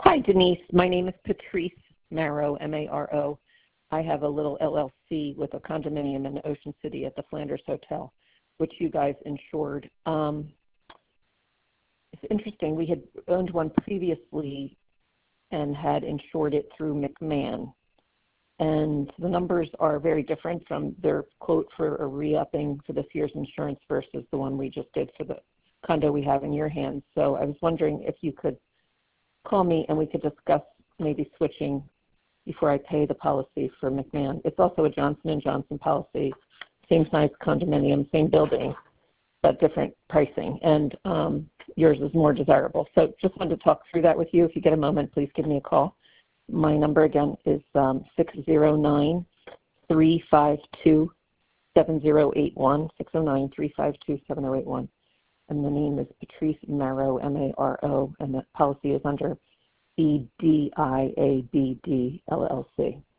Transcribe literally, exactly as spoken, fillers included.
Hi, Denise. My name is Patrice Marrow, M A R O. I have a little L L C with a condominium in Ocean City at the Flanders Hotel, which you guys insured. Um, it's interesting. We had owned one previously and had insured it through McMahon. And the numbers are very different from their quote for a re-upping for this year's insurance versus the one we just did for the condo we have in your hands. So I was wondering if you could call me and we could discuss maybe switching before I pay the policy for McMahon. It's also a Johnson and Johnson policy, same size condominium, same building, but different pricing. And um, yours is more desirable. So just wanted to talk through that with you. If you get a moment, please give me a call. My number again is um, six zero nine, three five two, seven zero eight one, six zero nine, three five two, seven zero eight one. And the name is Patrice Marrow, M A R O, and the policy is under E D I A B D L L C.